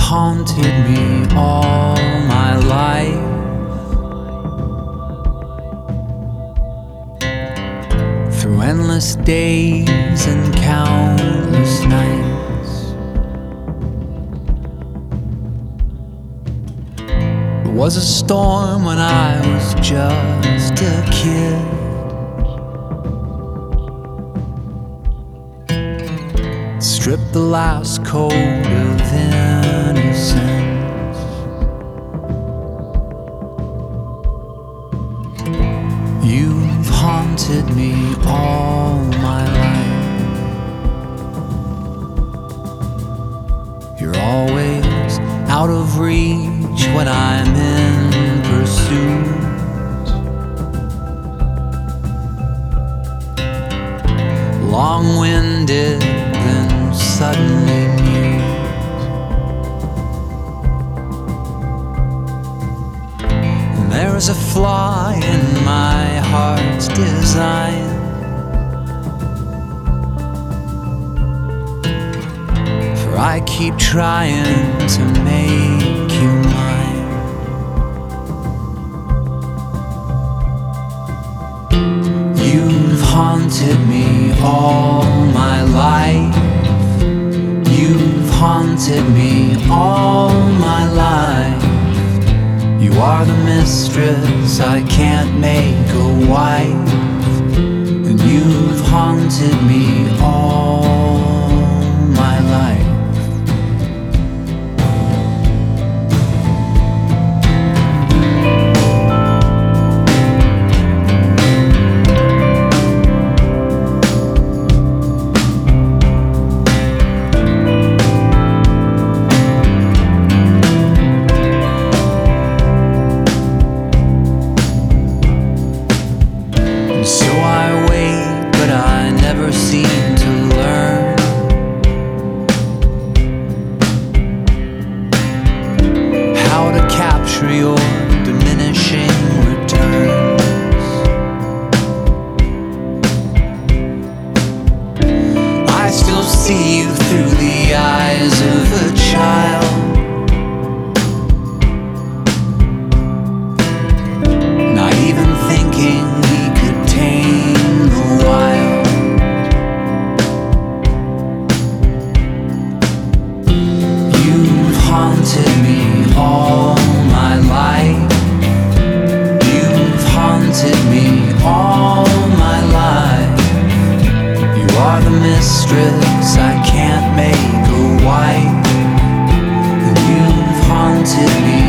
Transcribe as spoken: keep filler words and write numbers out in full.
haunted me all my life. Through endless days and countless nights, there was a storm when I was just a kid. Stripped the last coat of innocence. You've haunted me all my life. You're always out of reach when I'm in pursuit. Long-winded, then suddenly mute. And there's a flaw in my heart's design. For I keep trying to make you mine. You've haunted me all my life. You've haunted me all my life. You are the mistress I can't make a wife. And you've haunted me all my life. So I wait, but I never seem to learn how to capture your diminishing returns. I still see you through the eyes of a child. Not even thinking haunted me all my life. You've haunted me all my life. You are the mistress I can't make a wife. And you've haunted me